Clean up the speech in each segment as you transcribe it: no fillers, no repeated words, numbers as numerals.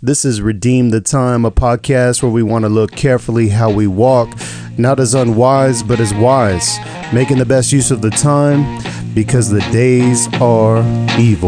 This is Redeem the Time, a podcast where we want to look carefully how we walk, not as unwise, but as wise, making the best use of the time because the days are evil.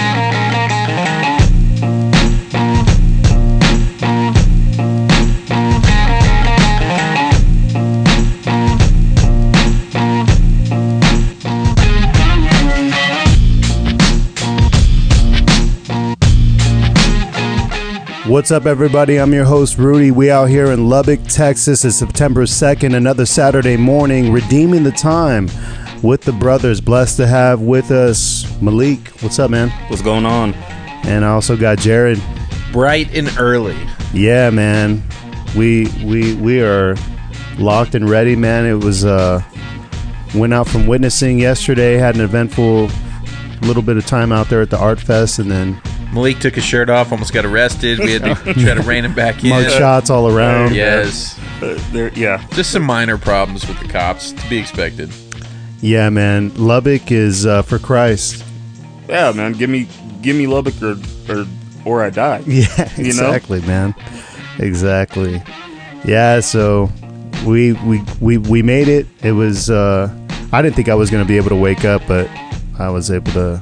What's up, everybody? I'm your host, Rudy. We out here in Lubbock, Texas. It's September 2nd, another Saturday morning, redeeming the time with the brothers. Blessed to have with us Malik. What's up, man? What's going on? And I also got Jared. Bright and early. Yeah, man. We are locked and ready, man. It was went out from witnessing yesterday, had an eventful little bit of time out there at the Art Fest, and then Malik took his shirt off, almost got arrested. We had to try to rein him back in. mug shots all around. Yes. Just some minor problems with the cops, to be expected. Yeah, man. Lubbock is for Christ. Yeah, man. Give me Lubbock or I die. Yeah, exactly, man. Exactly. Yeah, so we made it. It was I didn't think I was going to be able to wake up, but I was able to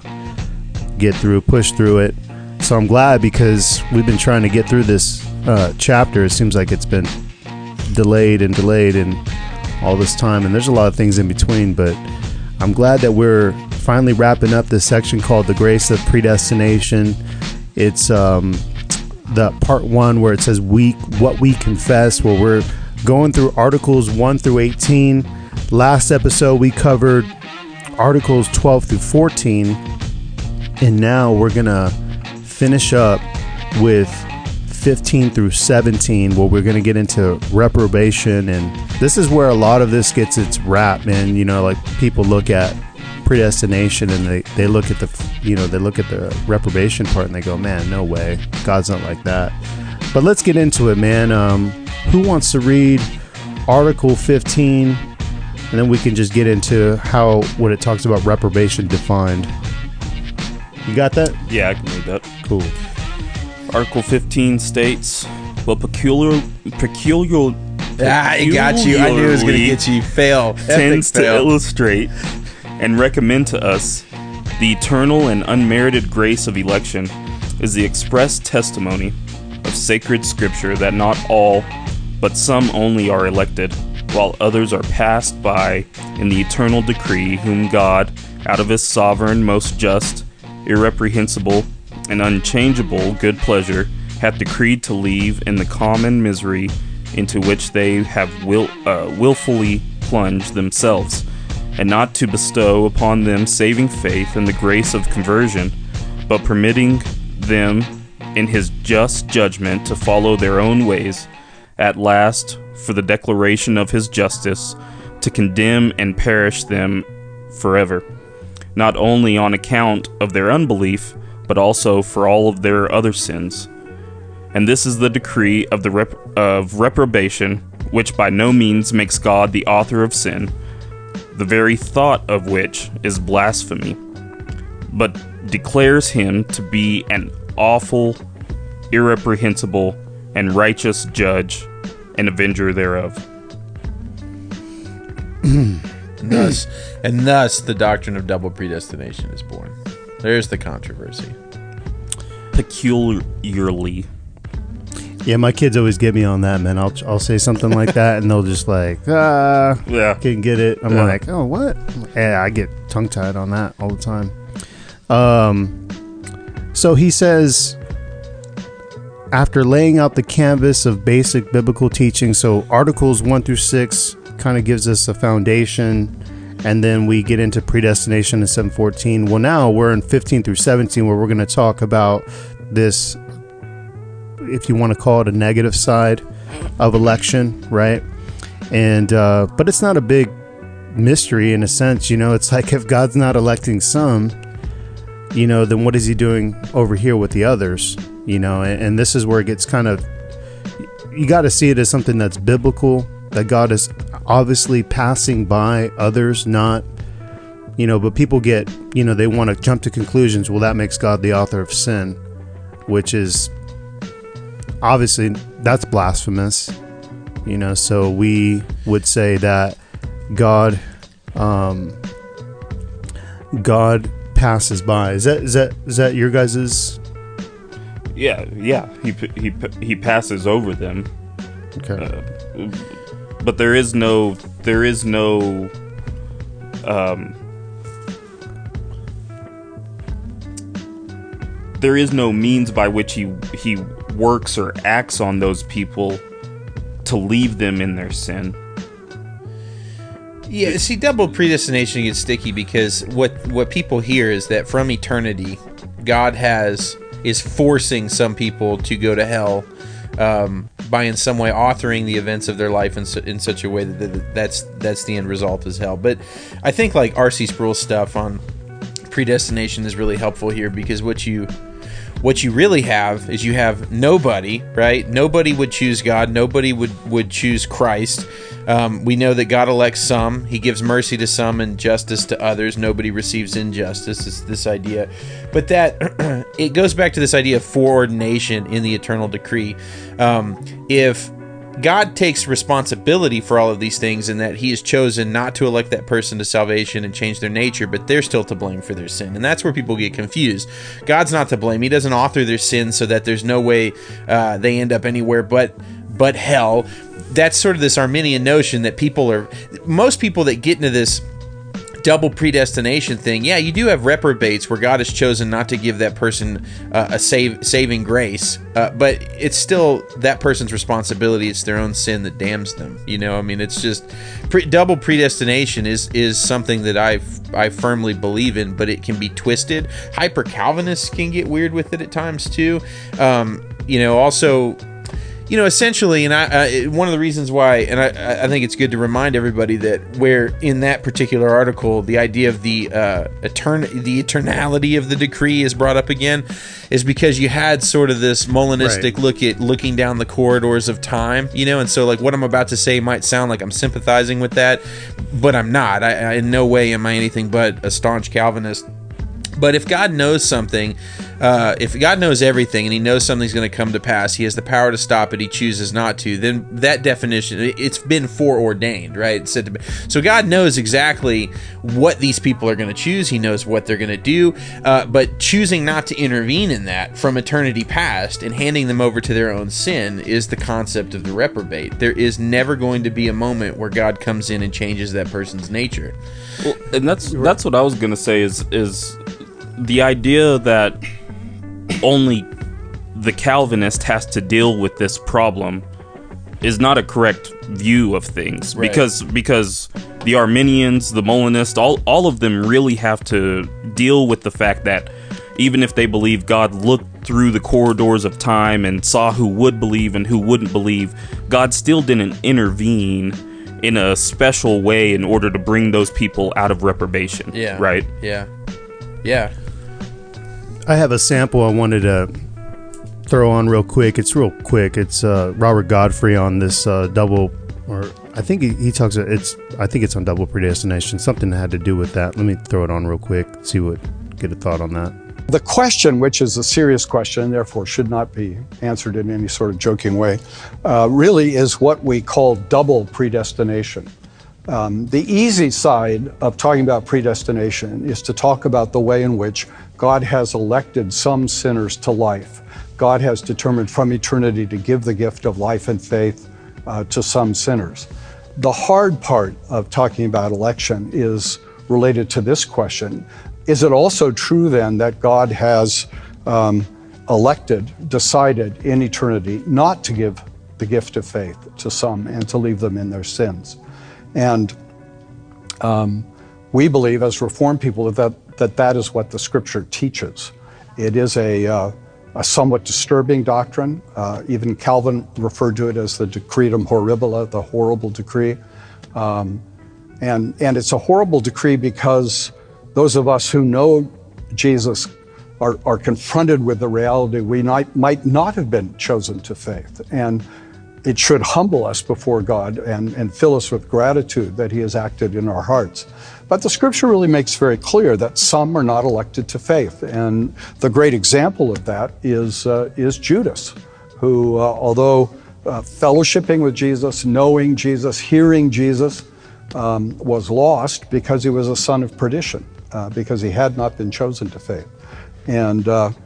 push through it. So I'm glad, because we've been trying to get through this chapter. It seems like it's been delayed and all this time, and there's a lot of things in between, but I'm glad that we're finally wrapping up this section called The Grace of Predestination. It's the part 1 where it says what we confess, where we're going through Articles 1 through 18. Last episode we covered Articles 12 through 14, and now we're gonna finish up with 15 through 17, where we're going to get into reprobation. And this is where a lot of this gets its rap, man. You know, like, people look at predestination and they look at the reprobation part and they go, man, no way, God's not like that. But let's get into it, man. Who wants to read Article 15, and then we can just get into what it talks about reprobation defined. You got that? Yeah, I can read that. Cool. Article 15 states, well, peculiar. I got you. I knew it was going to get you. Fail. Tends to illustrate and recommend to us the eternal and unmerited grace of election is the express testimony of sacred scripture that not all, but some only are elected, while others are passed by in the eternal decree, whom God, out of his sovereign, most just, irreprehensible, and unchangeable good pleasure, hath decreed to leave in the common misery into which they have willfully plunged themselves, and not to bestow upon them saving faith and the grace of conversion, but permitting them in his just judgment to follow their own ways, at last, for the declaration of his justice, to condemn and perish them forever, not only on account of their unbelief, but also for all of their other sins. And this is the decree of reprobation, which by no means makes God the author of sin, the very thought of which is blasphemy, but declares him to be an awful, irreprehensible, and righteous judge and avenger thereof. And thus the doctrine of double predestination is born. There's the controversy. Peculiarly. Yeah, my kids always get me on that, man. I'll say something like that, and they'll just like, yeah, can't get it. I'm like, oh, what? Yeah, I get tongue-tied on that all the time. So he says, after laying out the canvas of basic biblical teaching, so Articles 1 through 6 kind of gives us a foundation, and then we get into predestination in 7:14. Well, now we're in 15 through 17, where we're going to talk about this, if you want to call it a negative side of election, right? And but it's not a big mystery in a sense, you know. It's like, if God's not electing some, you know, then what is he doing over here with the others, you know? And this is where it gets kind of, you got to see it as something that's biblical, that God is obviously passing by others, not, you know, but people get, you know, they want to jump to conclusions. Well, that makes God the author of sin, which is obviously that's blasphemous, so we would say that God passes by. Is that your guys's? Yeah. He passes over them. Okay. But there is no means by which he works or acts on those people to leave them in their sin. Yeah, see, double predestination gets sticky because what people hear is that from eternity, God is forcing some people to go to hell by in some way authoring the events of their life in such a way that's the end result is hell. But I think like R.C. Sproul's stuff on predestination is really helpful here, because what you really have is you have nobody, right? Nobody would choose God. Nobody would choose Christ. We know that God elects some. He gives mercy to some and justice to others. Nobody receives injustice. It's this idea. But that it goes back to this idea of foreordination in the eternal decree. If God takes responsibility for all of these things, and that he has chosen not to elect that person to salvation and change their nature, but they're still to blame for their sin. And that's where people get confused. God's not to blame. He doesn't author their sin so that there's no way they end up anywhere but hell. That's sort of this Arminian notion that most people that get into this double predestination thing, yeah, you do have reprobates where God has chosen not to give that person a saving grace, but it's still that person's responsibility. It's their own sin that damns them. It's just double predestination is something that I firmly believe in, but it can be twisted. Hyper Calvinists can get weird with it at times too. Also, essentially, and one of the reasons why, and I think it's good to remind everybody that where in that particular article, the idea of the eternality of the decree is brought up again, is because you had sort of this Molinistic look at looking down the corridors of time, and so like what I'm about to say might sound like I'm sympathizing with that, but I'm not. I in no way am I anything but a staunch Calvinist. But if God knows something, if God knows everything and he knows something's going to come to pass, he has the power to stop it, he chooses not to, then that definition, it's been foreordained, right? So God knows exactly what these people are going to choose. He knows what they're going to do, but choosing not to intervene in that from eternity past and handing them over to their own sin is the concept of the reprobate. There is never going to be a moment where God comes in and changes that person's nature. Well, and that's what I was going to say is the idea that only the Calvinist has to deal with this problem is not a correct view of things, right? Because the Arminians, the Molinists, all of them really have to deal with the fact that even if they believe God looked through the corridors of time and saw who would believe and who wouldn't believe, God still didn't intervene in a special way in order to bring those people out of reprobation. Yeah. Right? Yeah. I have a sample I wanted to throw on real quick. It's real quick. It's Robert Godfrey on this double, or I think he talks. I think it's on double predestination. Something that had to do with that. Let me throw it on real quick. Get a thought on that. The question, which is a serious question, and therefore should not be answered in any sort of joking way, really is what we call double predestination. The easy side of talking about predestination is to talk about the way in which God has elected some sinners to life. God has determined from eternity to give the gift of life and faith to some sinners. The hard part of talking about election is related to this question. Is it also true then that God has decided in eternity not to give the gift of faith to some and to leave them in their sins? And we believe as Reformed people that is what the Scripture teaches. It is a somewhat disturbing doctrine. Even Calvin referred to it as the decretum horribile, the horrible decree. And it's a horrible decree because those of us who know Jesus are confronted with the reality we might not have been chosen to faith. And it should humble us before God and fill us with gratitude that he has acted in our hearts. But the Scripture really makes very clear that some are not elected to faith. And the great example of that is Judas, who, although fellowshipping with Jesus, knowing Jesus, hearing Jesus, was lost because he was a son of perdition, because he had not been chosen to faith. And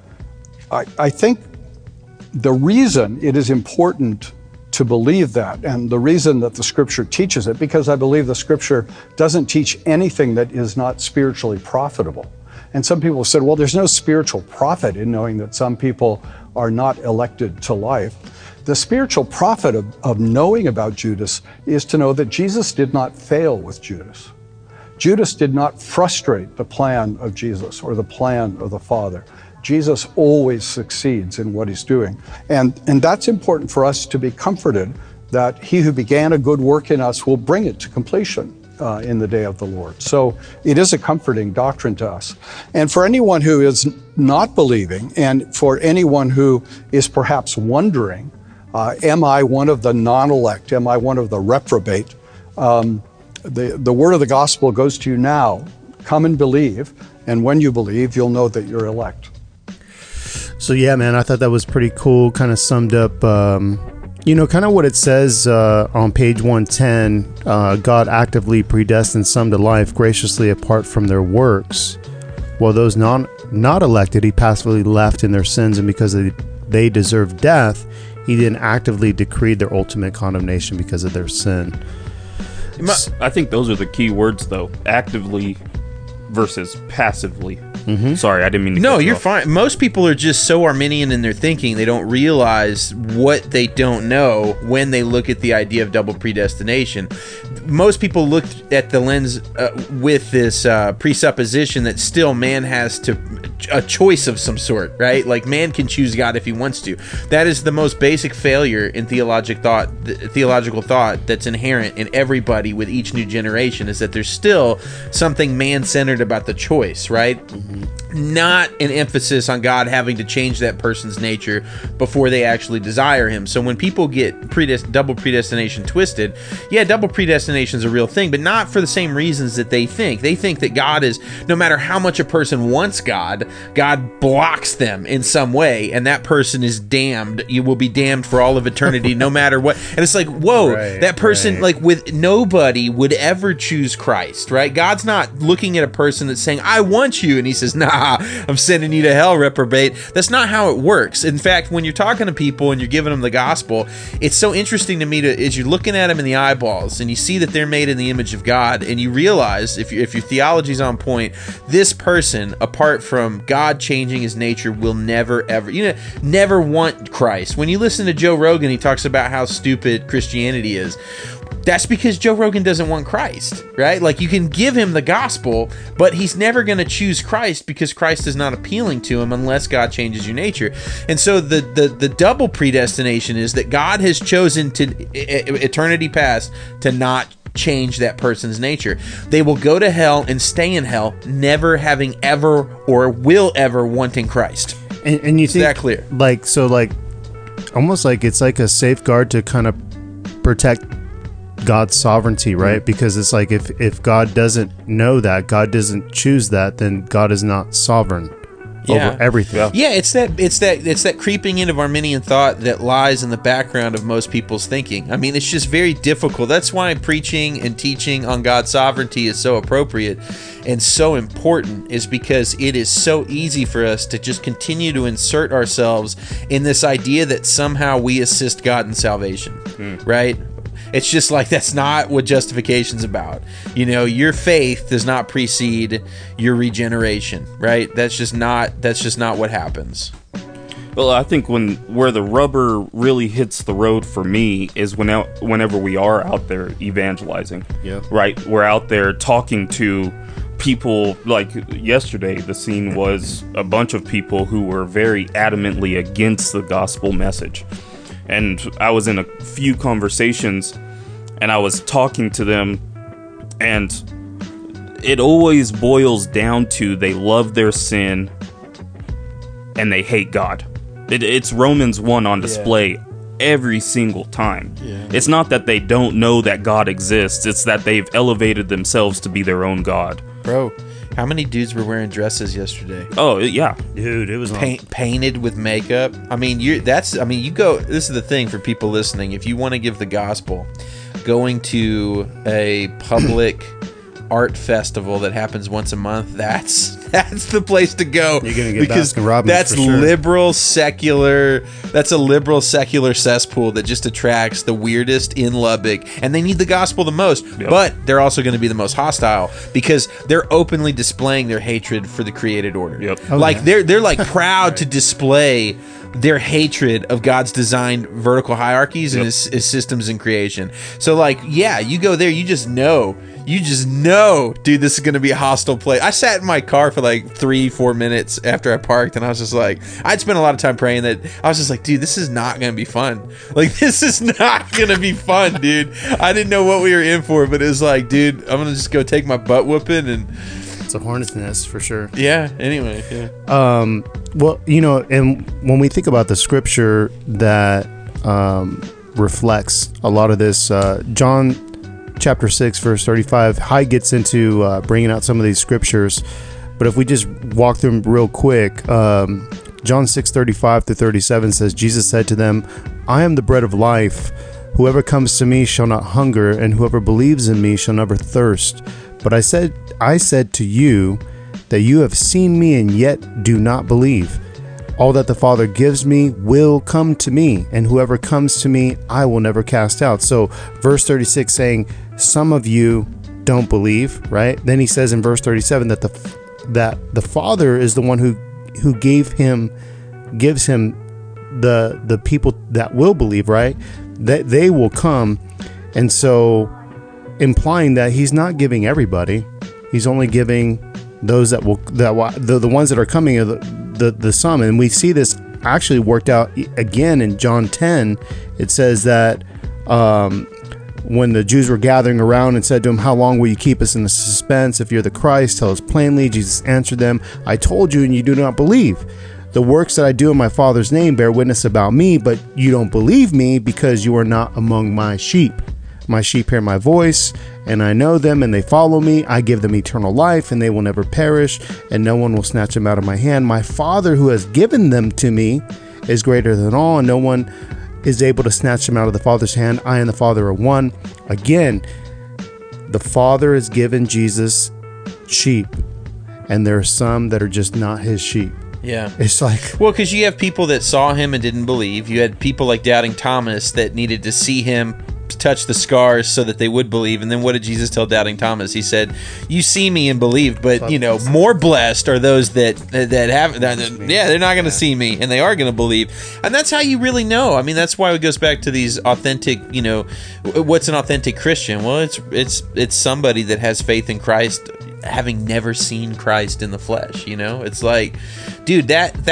I think the reason it is important to believe that, and the reason that the Scripture teaches it, because I believe the Scripture doesn't teach anything that is not spiritually profitable. And some people have said, well, there's no spiritual profit in knowing that some people are not elected to life. The spiritual profit of knowing about Judas is to know that Jesus did not fail with Judas. Judas did not frustrate the plan of Jesus or the plan of the Father. Jesus always succeeds in what he's doing. And that's important for us to be comforted that he who began a good work in us will bring it to completion in the day of the Lord. So it is a comforting doctrine to us. And for anyone who is not believing, and for anyone who is perhaps wondering, am I one of the non-elect? Am I one of the reprobate? The word of the gospel goes to you now. Come and believe, and when you believe, you'll know that you're elect. So yeah, man, I thought that was pretty cool. Kind of summed up, kind of what it says on page 110. God actively predestined some to life graciously apart from their works, while those not elected, he passively left in their sins, and because they deserved death, he then actively decreed their ultimate condemnation because of their sin. I think those are the key words, though. Actively versus passively. Mm-hmm. Sorry, I didn't mean to. No, you're fine. Most people are just so Arminian in their thinking, they don't realize what they don't know when they look at the idea of double predestination. Most people look at the lens with this presupposition that still man has a choice of some sort, right? Like man can choose God if he wants to. That is the most basic failure in theological thought that's inherent in everybody with each new generation, is that there's still something man-centered about the choice, right? Mm-hmm. Not an emphasis on God having to change that person's nature before they actually desire him. So when people get double predestination twisted, yeah, double predestination is a real thing, but not for the same reasons that they think. They think that God is, no matter how much a person wants God, God blocks them in some way, and that person is damned. You will be damned for all of eternity, no matter what. And it's like, whoa, right, that person, like, with nobody would ever choose Christ, right? God's not looking at a person that's saying, I want you, and he says, nah, I'm sending you to hell, reprobate. That's not how it works. In fact, when you're talking to people and you're giving them the gospel, it's so interesting to me as you're looking at them in the eyeballs and you see that they're made in the image of God, and you realize, if your theology's on point, this person, apart from God changing his nature, will never ever, never want Christ. When you listen to Joe Rogan, he talks about how stupid Christianity is. That's because Joe Rogan doesn't want Christ, right? Like, you can give him the gospel, but he's never going to choose Christ because Christ is not appealing to him unless God changes your nature. And so the double predestination is that God has chosen to eternity past to not change that person's nature. They will go to hell and stay in hell, never having ever or will ever wanting Christ. And you think that clear? Almost like it's like a safeguard to kind of protect God's sovereignty, right? Because it's like if God doesn't know that, God doesn't choose that, then God is not sovereign over everything. Yeah, it's that creeping in of Arminian thought that lies in the background of most people's thinking. I mean, it's just very difficult. That's why preaching and teaching on God's sovereignty is so appropriate and so important, is because it is so easy for us to just continue to insert ourselves in this idea that somehow we assist God in salvation, right? It's just like, that's not what justification's about. Your faith does not precede your regeneration, right? That's just not what happens. Well, I think where the rubber really hits the road for me is whenever we are out there evangelizing. Yeah. Right? We're out there talking to people. Like yesterday, the scene was a bunch of people who were very adamantly against the gospel message. And I was in a few conversations, and I was talking to them, and it always boils down to they love their sin and they hate God. It's Romans 1 on display every single time. Yeah. It's not that they don't know that God exists, it's that they've elevated themselves to be their own God. Bro, How many dudes were wearing dresses yesterday? Oh yeah, Dude, it was on. Painted with makeup. I mean, you go. This is the thing for people listening. If you want to give the gospel, going to a public art festival that happens once a month, that's the place to go. You're gonna get because Baskin Robbins that's for sure. liberal secular. That's a liberal secular cesspool that just attracts the weirdest in Lubbock, and they need the gospel the most. Yep. But they're also going to be the most hostile because they're openly displaying their hatred for the created order. Yep. Oh, Like yeah. they're like proud to display their hatred of God's designed vertical hierarchies and his systems in creation. So like, yeah, you go there, you just know, dude, this is going to be a hostile place. I sat in my car for like 3-4 minutes after I parked, and I was just like, I'd spent a lot of time praying that I was just like, dude, this is not going to be fun. Like, this is not going to be fun, dude. I didn't know what we were in for, but it was like, dude, I'm going to just go take my butt whooping and It's a hornet's nest for sure. yeah, anyway, yeah. Well, and when we think about the scripture that reflects a lot of this, John chapter 6, verse 35, Hyde gets into bringing out some of these scriptures. But if we just walk through them real quick, John 6, 35 through 37 says, Jesus said to them, I am the bread of life. Whoever comes to me shall not hunger, and whoever believes in me shall never thirst. But I said to you that you have seen me and yet do not believe. All that the Father gives me will come to me, and whoever comes to me, I will never cast out. So verse 36 saying, some of you don't believe, right? Then he says in verse 37 that the Father is the one who gives him the people that will believe, right? That they will come. And so implying that he's not giving everybody, he's only giving those the ones that are coming are the some. And we see this actually worked out again in John 10. It says that when the Jews were gathering around and said to him, how long will you keep us in the suspense? If you're the Christ, tell us plainly. Jesus answered them, I told you and you do not believe. The works that I do in my Father's name bear witness about me, but you don't believe me because you are not among my sheep. My sheep hear my voice, and I know them, and they follow me. I give them eternal life, and they will never perish, and no one will snatch them out of my hand. My Father who has given them to me is greater than all, and no one is able to snatch them out of the Father's hand. I and the Father are one. Again, the Father has given Jesus sheep, and there are some that are just not his sheep. Yeah. It's like, Well, because you have people that saw him and didn't believe. You had people like Doubting Thomas that needed to see him touch the scars so that they would believe. And then what did Jesus tell Doubting Thomas? He said, you see me and believe, but more blessed are those that haven't. Yeah, they're not going to see me and they are going to believe. And that's how you really know. I mean, that's why it goes back to these authentic, what's an authentic Christian? Well, it's somebody that has faith in Christ, having never seen Christ in the flesh. It's like, dude,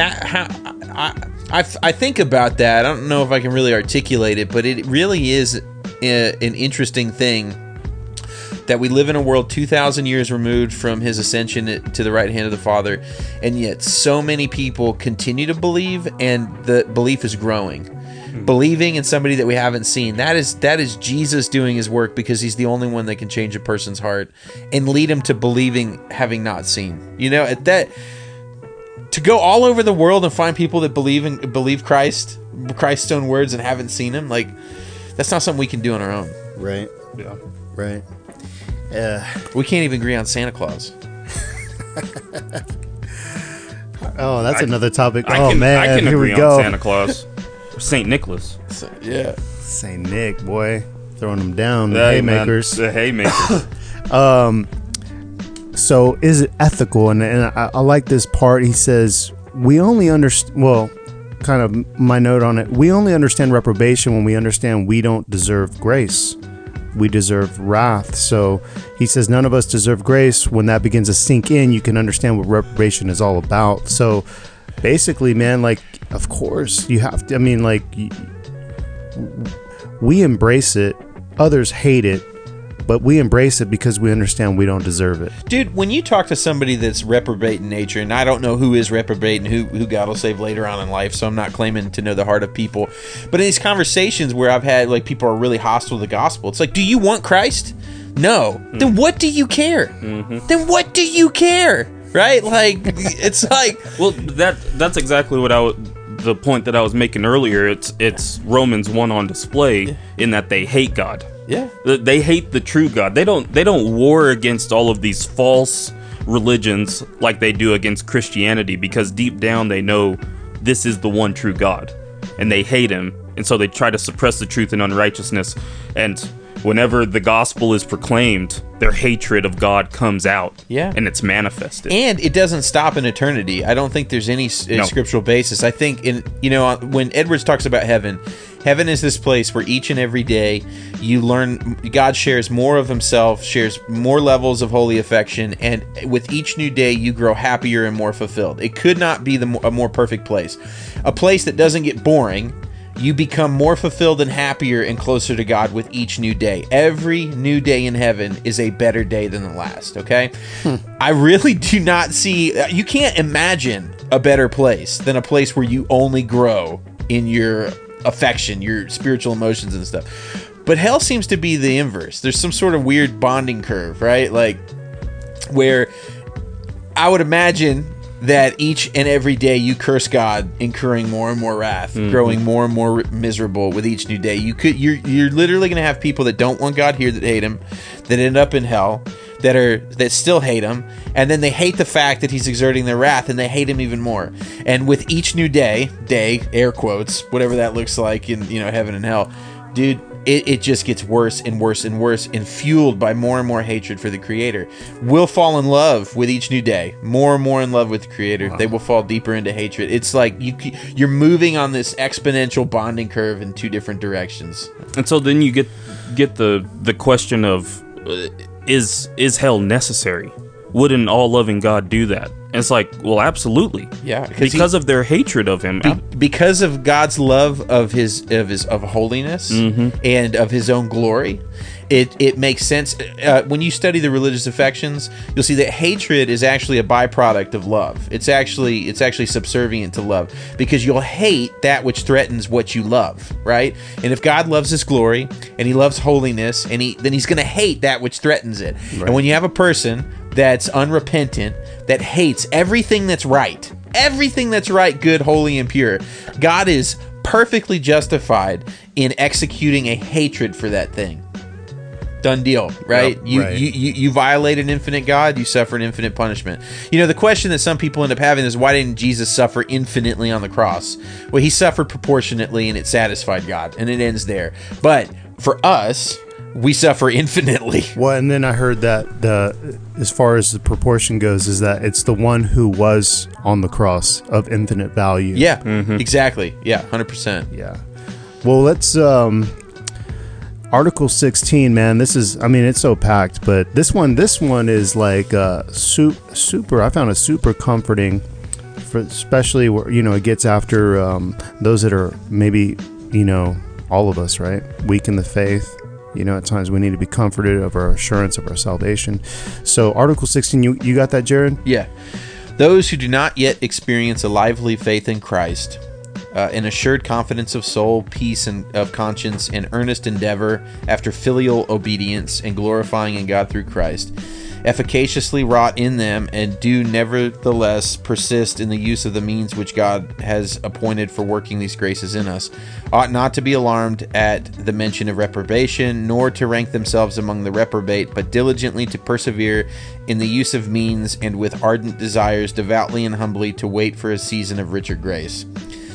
I think about that. I don't know if I can really articulate it, but it really is an interesting thing that we live in a world 2,000 years removed from his ascension to the right hand of the Father, and yet so many people continue to believe, and the belief is growing. Believing in somebody that we haven't seen, that is Jesus doing his work, because he's the only one that can change a person's heart and lead him to believing having not seen. At that, to go all over the world and find people that believe Christ's own words and haven't seen him, like, that's not something we can do on our own. right, Yeah. right. We can't even agree on Santa Claus. Oh, that's another topic. I Oh can man, here agree we go. on Santa Claus. Saint Nicholas. So, yeah. Saint Nick, boy, throwing them down. The Hey, man, haymakers. the haymakers. So is it ethical? And I like this part. He says, we only understand, well, kind of my note on it, we only understand reprobation when we understand we don't deserve grace. We deserve wrath. So he says none of us deserve grace. When that begins to sink in, you can understand what reprobation is all about. So basically, man, like, of course you have to, I mean, like, we embrace it. Others hate it. But we embrace it because we understand we don't deserve it. Dude, when you talk to somebody that's reprobate in nature, and I don't know who is reprobate and who God will save later on in life, so I'm not claiming to know the heart of people. But in these conversations where I've had, like, people are really hostile to the gospel, it's like, do you want Christ? No. Then what do you care? Then what do you care? Right? Like, it's like... Well, that's exactly what the point that I was making earlier. It's Romans 1 on display in that they hate God. Yeah. They hate the true God. They don't war against all of these false religions like they do against Christianity, because deep down they know this is the one true God, and they hate him, and so they try to suppress the truth in unrighteousness. And whenever the gospel is proclaimed, their hatred of God comes out, and it's manifested. And it doesn't stop in eternity. I don't think there's any scriptural basis. I think when Edwards talks about heaven is this place where each and every day you learn God shares more of himself, shares more levels of holy affection, and with each new day you grow happier and more fulfilled. It could not be a more perfect place. A place that doesn't get boring. You become more fulfilled and happier and closer to God with each new day. Every new day in heaven is a better day than the last, okay? I really do not see... You can't imagine a better place than a place where you only grow in your affection, your spiritual emotions and stuff. But hell seems to be the inverse. There's some sort of weird bonding curve, right? Like, where I would imagine... that each and every day you curse God, incurring more and more wrath, growing more and more miserable with each new day. You're literally going to have people that don't want God here, that hate him, that end up in hell, that still hate him, and then they hate the fact that he's exerting their wrath, and they hate him even more. And with each new day, air quotes, whatever that looks like in heaven and hell, dude, it just gets worse and worse and worse, and fueled by more and more hatred for the Creator. We'll fall in love with each new day, more and more in love with the Creator. Wow. They will fall deeper into hatred. It's like you're moving on this exponential bonding curve in two different directions. And so then you get the question of, is hell necessary? Would an all-loving God do that? And it's like, well, absolutely. Yeah, because of their hatred of him. Because of God's love of his holiness and of his own glory, it makes sense. When you study the religious affections, you'll see that hatred is actually a byproduct of love. It's actually subservient to love, because you'll hate that which threatens what you love, right? And if God loves his glory and he loves holiness, then he's going to hate that which threatens it. Right. And when you have a person that's unrepentant, that hates everything that's right, good, holy, and pure, God is perfectly justified in executing a hatred for that thing. Done deal, right? Yep, You violate an infinite God, you suffer an infinite punishment. The question that some people end up having is, why didn't Jesus suffer infinitely on the cross? Well, he suffered proportionately, and it satisfied God, and it ends there. But for us, we suffer infinitely. Well, and then I heard that as far as the proportion goes, is that it's the one who was on the cross of infinite value. Yeah, exactly. Yeah, 100%. Yeah. Well, let's Article 16, man. This is, it's so packed, but this one is like super. I found it super comforting, especially where it gets after those that are maybe all of us, right, weak in the faith. At times we need to be comforted of our assurance of our salvation. So Article 16, you got that, Jared? Yeah. Those who do not yet experience a lively faith in Christ, an assured confidence of soul, peace and of conscience, and earnest endeavor after filial obedience and glorifying in God through Christ, efficaciously wrought in them, and do nevertheless persist in the use of the means which God has appointed for working these graces in us, ought not to be alarmed at the mention of reprobation, nor to rank themselves among the reprobate, but diligently to persevere in the use of means, and with ardent desires devoutly and humbly to wait for a season of richer grace.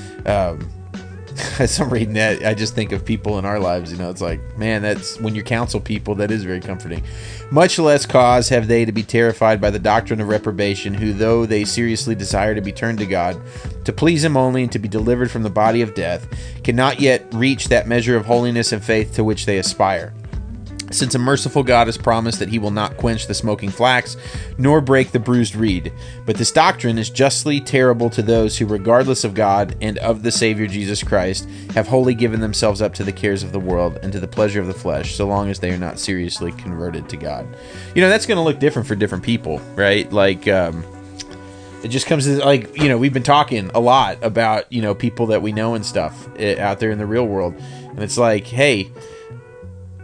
As I'm reading that, I just think of people in our lives. It's like, man, that's when you counsel people, that is very comforting. Much less cause have they to be terrified by the doctrine of reprobation, who, though they seriously desire to be turned to God, to please him only, and to be delivered from the body of death, cannot yet reach that measure of holiness and faith to which they aspire. Since a merciful God has promised that he will not quench the smoking flax, nor break the bruised reed. But this doctrine is justly terrible to those who, regardless of God and of the Savior Jesus Christ, have wholly given themselves up to the cares of the world and to the pleasure of the flesh, so long as they are not seriously converted to God. That's going to look different for different people, right? Like, it just comes to, like, we've been talking a lot about, people that we know and stuff out there in the real world. And it's like, hey,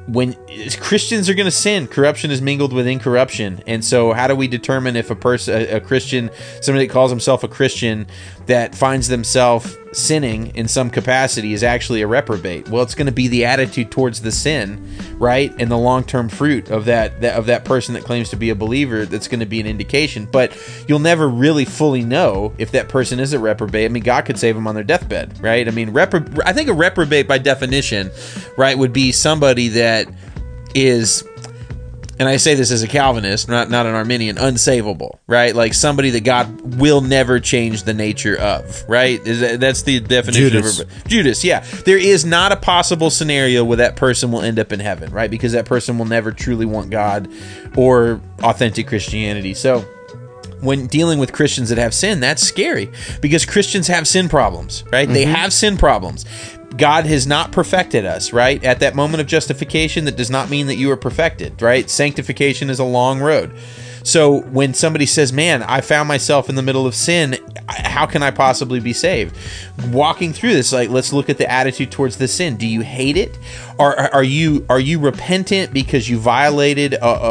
when Christians are going to sin, corruption is mingled with incorruption. And so how do we determine if a Christian, somebody that calls himself a Christian that finds themselves sinning in some capacity is actually a reprobate? Well, it's going to be the attitude towards the sin, right? And the long-term fruit of that person that claims to be a believer that's going to be an indication. But you'll never really fully know if that person is a reprobate. I mean, God could save them on their deathbed, right? I mean, I think a reprobate by definition, right, would be somebody that is, and I say this as a Calvinist, not an Arminian, unsavable, right? Like somebody that God will never change the nature of, right? That's the definition Judas. of Judas. Yeah, there is not a possible scenario where that person will end up in heaven, right? Because that person will never truly want God or authentic Christianity. So when dealing with Christians that have sin, that's scary because Christians have sin problems, right? They have sin problems. God has not perfected us, right? At that moment of justification, that does not mean that you are perfected, right? Sanctification is a long road. So when somebody says, man, I found myself in the middle of sin, how can I possibly be saved? Walking through this, like, let's look at the attitude towards the sin. Do you hate it? Are you repentant because you violated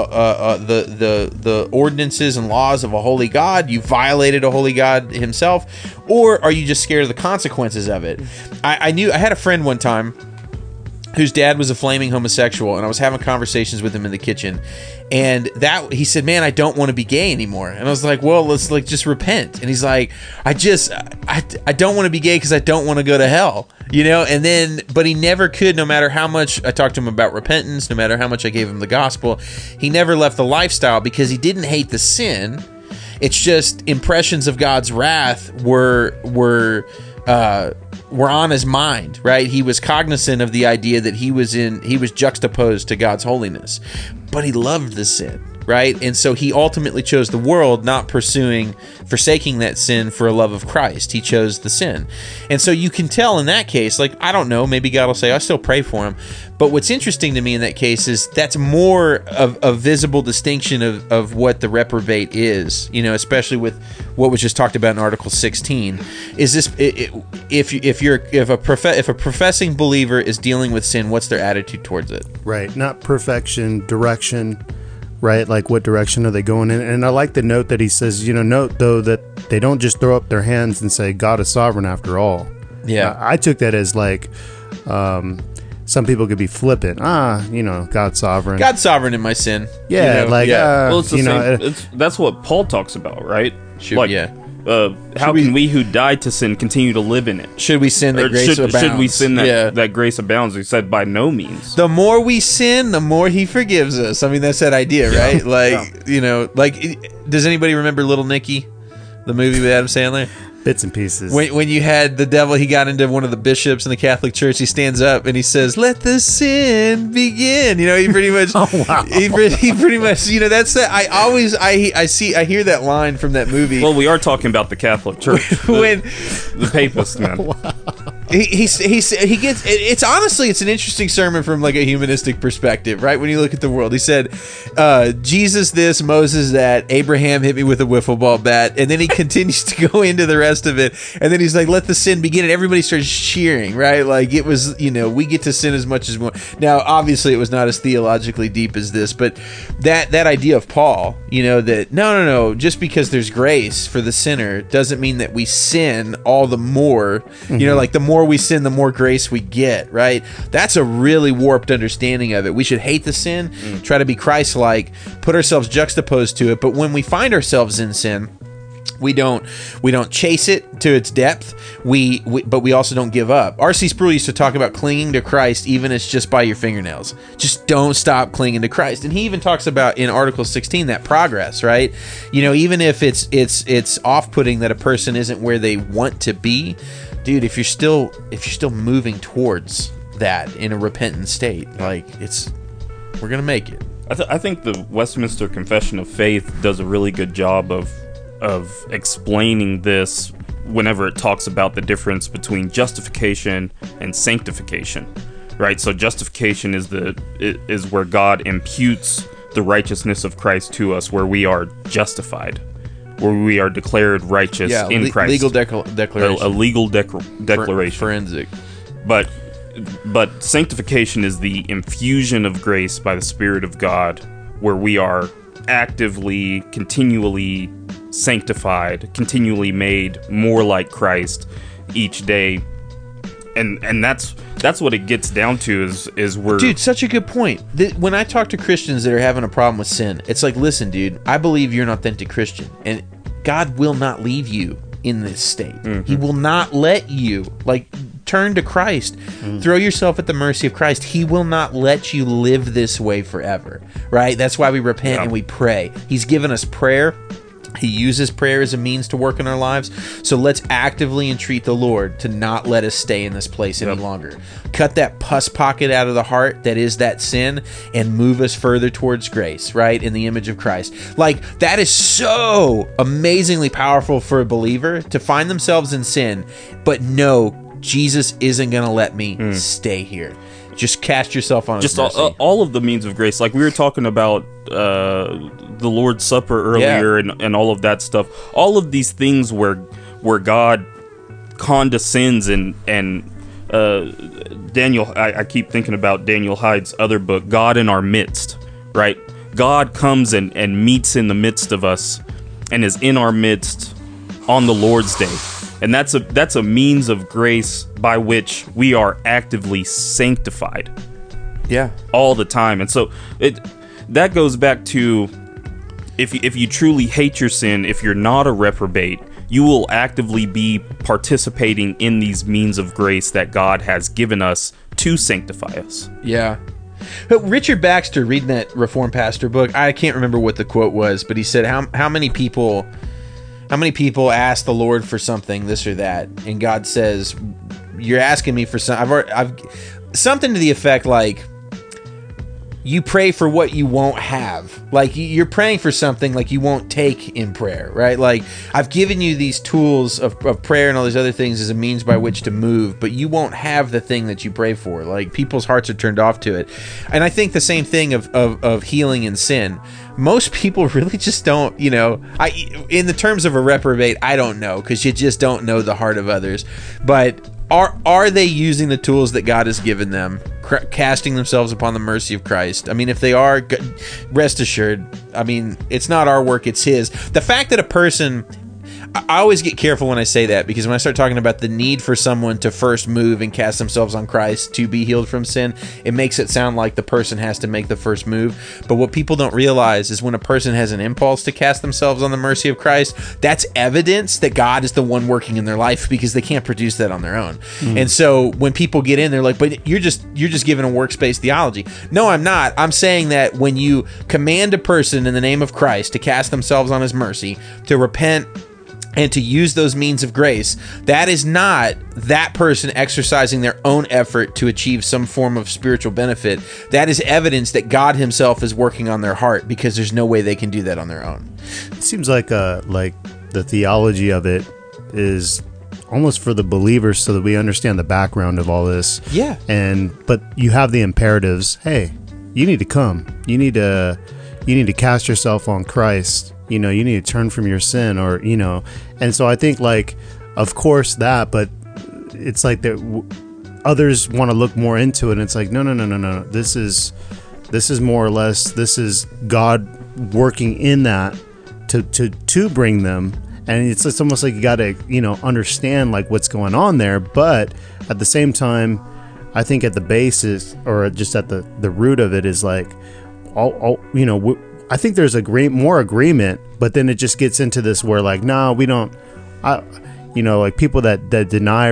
the ordinances and laws of a holy God? You violated a holy God himself? Or are you just scared of the consequences of it? I had a friend one time whose dad was a flaming homosexual, and I was having conversations with him in the kitchen, and he said, man, I don't want to be gay anymore. And I was like, well, let's just repent. And he's like, I don't want to be gay because I don't want to go to hell, but he never could, no matter how much I talked to him about repentance, no matter how much I gave him the gospel, he never left the lifestyle because he didn't hate the sin. It's just impressions of God's wrath were on his mind, right? He was cognizant of the idea that he was juxtaposed to God's holiness, but he loved the sin, right? And so he ultimately chose the world, not forsaking that sin for a love of Christ. He chose the sin. And so you can tell in that case, like, I don't know, maybe God will say, I still pray for him. But what's interesting to me in that case is that's more of a visible distinction of what the reprobate is, especially with what was just talked about in Article 16. Is this, if a professing believer is dealing with sin, what's their attitude towards it? Right. Not perfection, direction, right? Like, what direction are they going in? And I like the note that he says, note, though, that they don't just throw up their hands and say, God is sovereign after all. Yeah. I took that as like, some people could be flippant. God's sovereign. God's sovereign in my sin. Yeah, well, it's the same. That's what Paul talks about, right? How can we who died to sin continue to live in it? Should we sin that grace abounds? Should we sin that grace abounds? He said, by no means. The more we sin, the more he forgives us. I mean, that's that idea, right? Like, does anybody remember Little Nicky, the movie with Adam Sandler? Bits and pieces. When you had the devil, he got into one of the bishops in the Catholic Church. He stands up and he says, "Let the sin begin." He pretty much. Oh, wow. He pretty much. That's that. I hear that line from that movie. Well, we are talking about the Catholic Church. The papist, man. Wow. He gets it's honestly it's an interesting sermon from like a humanistic perspective, right? When you look at the world, he said, Jesus this, Moses that, Abraham hit me with a wiffle ball bat, and then he continues to go into the rest of it, and then he's like, let the sin begin, and everybody starts cheering, right? Like it was, we get to sin as much as we want. Now, obviously, it was not as theologically deep as this, but that idea of Paul, that no, just because there's grace for the sinner doesn't mean that we sin all the more. Mm-hmm. Like the more we sin, the more grace we get, right? That's a really warped understanding of it. We should hate the sin, try to be Christ-like, put ourselves juxtaposed to it, but when we find ourselves in sin, we don't chase it to its depth. But we also don't give up. R.C. Sproul used to talk about clinging to Christ, even if it's just by your fingernails. Just don't stop clinging to Christ. And he even talks about in Article 16 that progress, right? Even if it's off-putting that a person isn't where they want to be, dude. If you're still moving towards that in a repentant state, like we're gonna make it. I think the Westminster Confession of Faith does a really good job of explaining this whenever it talks about the difference between justification and sanctification, right? So justification is where God imputes the righteousness of Christ to us, where we are justified, where we are declared righteous in Christ. Legal declaration. A legal declaration. Forensic. But But sanctification is the infusion of grace by the Spirit of God, where we are actively, continually sanctified, continually made more like Christ each day. And that's what it gets down to is we're... Dude, such a good point. When I talk to Christians that are having a problem with sin, it's like, listen, dude, I believe you're an authentic Christian, and God will not leave you in this state. He will not let you, turn to Christ. Throw yourself at the mercy of Christ. He will not let you live this way forever, right? That's why we repent and we pray. He's given us prayer. He uses prayer as a means to work in our lives. So let's actively entreat the Lord to not let us stay in this place any longer. Cut that pus pocket out of the heart that is that sin and move us further towards grace, right? In the image of Christ. That is so amazingly powerful for a believer to find themselves in sin, but no, Jesus isn't going to let me stay here. Just cast yourself on His mercy. All of the means of grace. Like we were talking about the Lord's Supper earlier and all of that stuff. All of these things where God condescends and Daniel, I keep thinking about Daniel Hyde's other book, God in Our Midst, right? God comes and meets in the midst of us and is in our midst on the Lord's Day. And that's a means of grace by which we are actively sanctified. Yeah. All the time. And so that goes back to if you truly hate your sin, if you're not a reprobate, you will actively be participating in these means of grace that God has given us to sanctify us. Yeah. Richard Baxter, reading that Reformed Pastor book, I can't remember what the quote was, but he said, how many people ask the Lord for something, this or that, and God says, you're asking me for something. I've something to the effect like, you pray for what you won't have. Like, you're praying for something like you won't take in prayer, right? Like, I've given you these tools of prayer and all these other things as a means by which to move, but you won't have the thing that you pray for. Like, people's hearts are turned off to it. And I think the same thing of healing and sin. Most people really just don't, in the terms of a reprobate, I don't know, because you just don't know the heart of others. But are they using the tools that God has given them, casting themselves upon the mercy of Christ? I mean, if they are, rest assured, it's not our work, it's His. The fact that a person... I always get careful when I say that, because when I start talking about the need for someone to first move and cast themselves on Christ to be healed from sin, it makes it sound like the person has to make the first move. But what people don't realize is when a person has an impulse to cast themselves on the mercy of Christ, that's evidence that God is the one working in their life, because they can't produce that on their own. And so when people get in, they're like, but you're just giving a works-based theology. No, I'm not. I'm saying that when you command a person in the name of Christ to cast themselves on His mercy, to repent, and to use those means of grace, that is not that person exercising their own effort to achieve some form of spiritual benefit. That is evidence that God Himself is working on their heart, because there's no way they can do that on their own. It seems like the theology of it is almost for the believers, so that we understand the background of all this. Yeah. But you have the imperatives. Hey, you need to come. You need to cast yourself on Christ. You need to turn from your sin, and so I think, of course that, but it's like that others want to look more into it, and it's like, no. This is more or less, this is God working in that to bring them, and it's almost like you got to, understand like what's going on there, but at the same time, I think at the basis, or just at the root of it, is like, I think there's more agreement, but then it just gets into this where like, no, we don't, like people that deny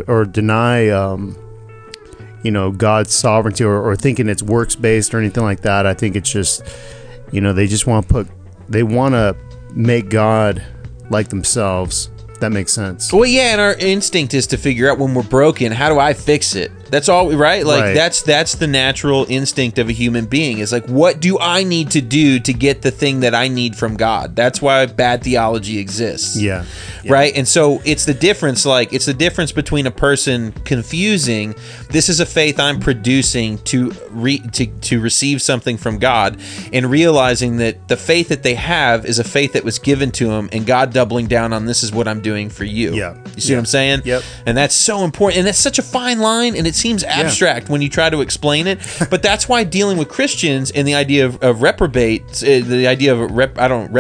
God's sovereignty, or thinking it's works based or anything like that. I think it's just, they just want to make God like themselves. If that makes sense. Well, yeah, and our instinct is to figure out when we're broken, how do I fix it? That's all, right? Like, right. That's the natural instinct of a human being, is like, what do I need to do to get the thing that I need from God? That's why bad theology exists. Yeah. Right? And so it's the difference between a person confusing, this is a faith I'm producing to receive something from God, and realizing that the faith that they have is a faith that was given to them, and God doubling down on, this is what I'm doing for you. Yeah. You see what I'm saying? Yep. And that's so important, and that's such a fine line, and it's seems abstract when you try to explain it. But that's why dealing with Christians and the idea of reprobates, the idea of reprobacy.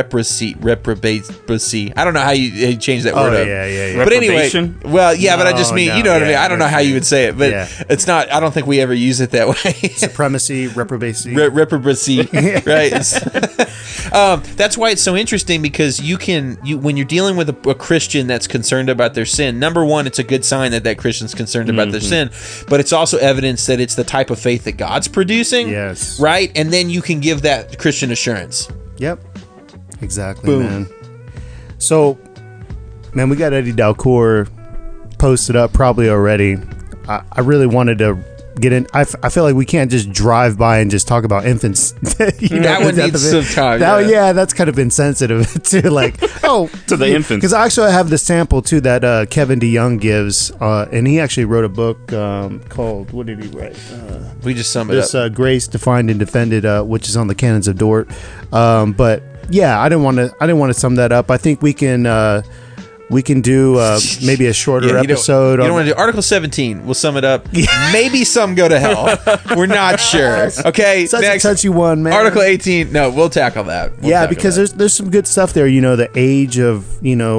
I don't know how you change that word up. Yeah. But anyway, Reprobation? well, yeah, but I just mean, No, you know what I mean. I don't know how you yeah. would say it, but it's not. I don't think we ever use it that way. Supremacy, reprobacy. Reprobacy, right? That's why it's so interesting, because when you're dealing with a Christian that's concerned about their sin, number one, it's a good sign that Christian's concerned about their sin, but it's also evidence that it's the type of faith that God's producing. Yes. Right? And then you can give that Christian assurance. Yep. Exactly, man. So, man, we got Eddie Dalcour posted up probably already. I really wanted to get in. I feel like we can't just drive by and just talk about infants. That one needs some time. Yeah, that's kind of insensitive to like, to the infants. Because actually I have the sample too that Kevin DeYoung gives, and he actually wrote a book called, what did he write? We just sum it up. Grace Defined and Defended, which is on the Canons of Dort. But yeah, I didn't want to sum that up. I think we can do maybe a shorter episode. You don't want to do Article 17. We'll sum it up. Maybe some go to hell. We're not sure. Okay, Such next. a touchy one, man. Article 18. No, we'll tackle that. Because there's some good stuff there. The age of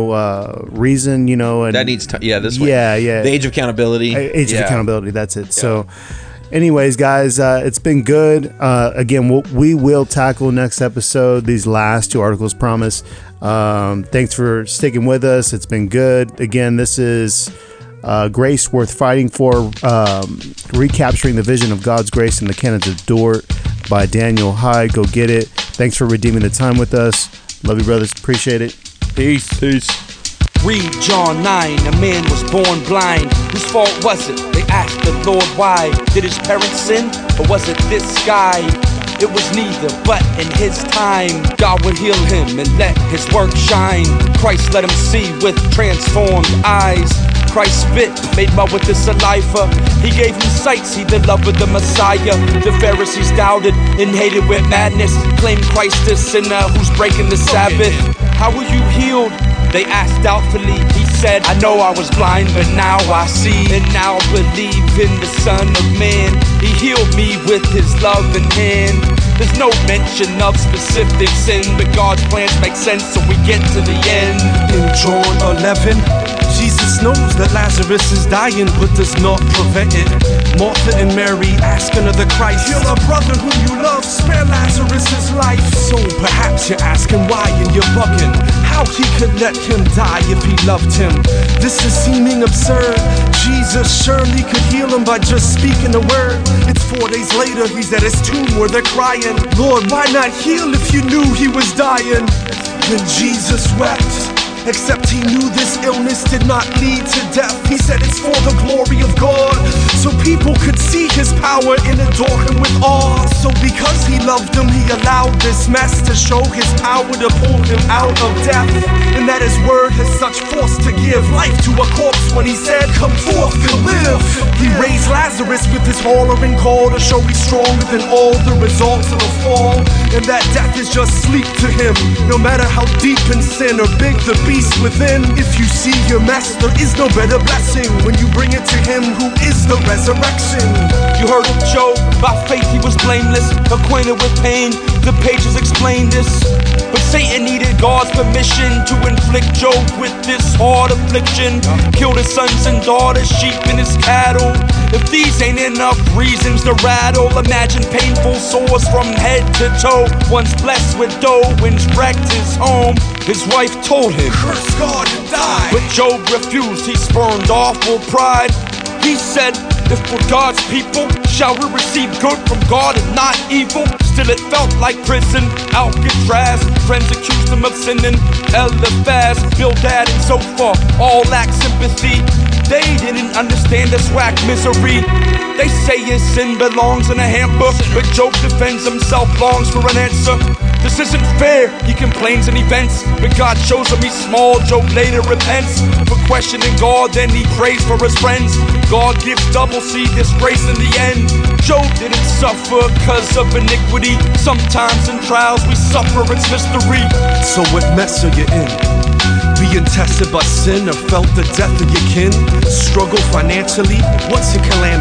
reason. And that needs time. Yeah, this way. Yeah. The age of accountability. Age of accountability. That's it. Yeah. So, anyways, guys, it's been good. Again, we will tackle next episode these last two articles. Promise. Thanks for sticking with us. It's been good. Again, this is Grace Worth Fighting For, recapturing the vision of God's grace in the Canons of Dort by Daniel Hyde. Go get it. Thanks for redeeming the time with us. Love you, brothers. Appreciate it. Peace. Read John 9, a man was born blind. Whose fault was it? They asked the Lord why. Did his parents sin, or was it this guy? It was neither, but in his time, God would heal him and let his work shine. Christ let him see with transformed eyes. Christ spit, made mud with his saliva. He gave him sight, see the love of the Messiah. The Pharisees doubted and hated with madness. Claimed Christ a sinner who's breaking the Sabbath. How were you healed? They asked doubtfully. He said, I know I was blind, but now I see. And now believe in the Son of Man. He healed me with his loving hand. There's no mention of specific sin, but God's plans make sense, so we get to the end. In John 11, Jesus knows that Lazarus is dying, but does not prevent it. Martha and Mary asking of the Christ, heal our brother whom you love, spare Lazarus' life. So perhaps you're asking why, and you're bugging how he could let him die if he loved him. This is seeming absurd. Jesus surely could heal him by just speaking a word. It's 4 days later, he's at his tomb where they're crying, Lord, why not heal if you knew he was dying? Then Jesus wept, except he knew this illness did not lead to death. He said it's for the glory of God, so people could see his power and adore him with awe. So because he loved them, he allowed this mess to show his power to pull him out of death. And that his word has such force to give life to a corpse when he said, come forth and live. He raised Lazarus with his hollering call to show he's stronger than all the results of the fall. And that death is just sleep to him, no matter how deep in sin or big the beast within. If you see your mess, there is no better blessing when you bring it to him who is the resurrection. You heard of Job, by faith he was blameless, acquainted with pain, the pages explain this. But Satan needed God's permission to inflict Job with this hard affliction. Killed his sons and daughters, sheep and his cattle. If these ain't enough reasons to rattle, imagine painful sores from head to toe. Once blessed with dough, when's wrecked his home, his wife told him, curse God and die. But Job refused, he spurned awful pride. He said, if we're God's people, shall we receive good from God and not evil? Still it felt like prison, Alcatraz. Friends accused him of sinning, Eliphaz, Bildad and Zophar all lack sympathy. They didn't understand the swag misery. They say his sin belongs in a hamper, but Job defends himself, longs for an answer. This isn't fair, he complains and he vents, but God shows him he's small. Job later repents for questioning God, then he prays for his friends. God gives double, see disgrace in the end. Job didn't suffer cause of iniquity. Sometimes in trials we suffer, it's mystery. So what mess are you in? Being tested by sin or felt the death of your kin? Struggle financially? What's your calamity?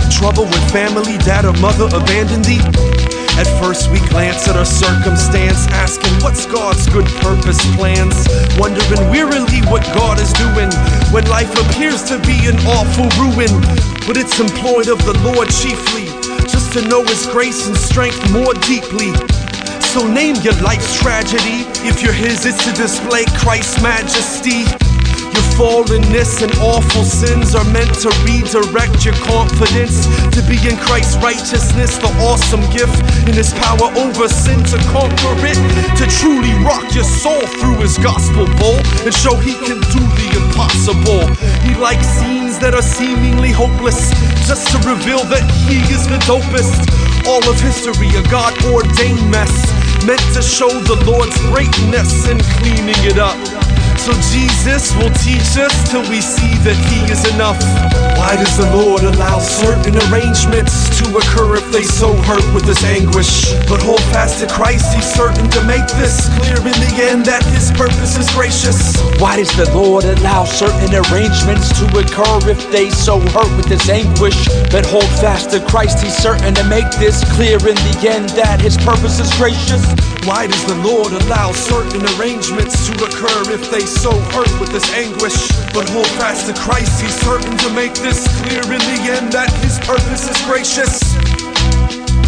Trouble with family, dad or mother abandoned thee? At first we glance at our circumstance, asking what's God's good purpose plans, wondering wearily what God is doing when life appears to be an awful ruin. But it's employed of the Lord chiefly, just to know His grace and strength more deeply. So name your life's tragedy. If you're His, it's to display Christ's majesty. Your fallenness and awful sins are meant to redirect your confidence to be in Christ's righteousness, the awesome gift in His power over sin to conquer it, to truly rock your soul through His gospel bowl and show He can do the impossible. He likes scenes that are seemingly hopeless, just to reveal that He is the dopest. All of history a God-ordained mess, meant to show the Lord's greatness in cleaning it up. So Jesus will teach us till we see that He is enough. Why does the Lord allow certain arrangements to occur if they so hurt with His anguish? But hold fast to Christ, He's certain to make this clear in the end that His purpose is gracious. Why does the Lord allow certain arrangements to occur if they so hurt with His anguish? But hold fast to Christ, He's certain to make this clear in the end that His purpose is gracious. Why does the Lord allow certain arrangements to occur if they so hurt with this anguish? But hold fast to Christ, He's certain to make this clear in the end that His purpose is gracious.